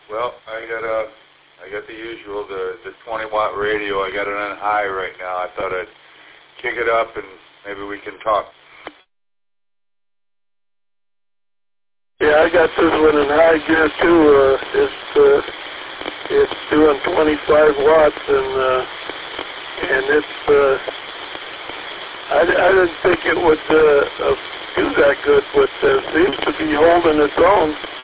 Well, I got the usual, the 20-watt radio. I got it on high right now. I thought I'd kick it up and maybe we can talk. Yeah, I got this one in high gear too. It's doing 25 watts, and it's. I didn't think it would do that good, but it seems to be holding its own.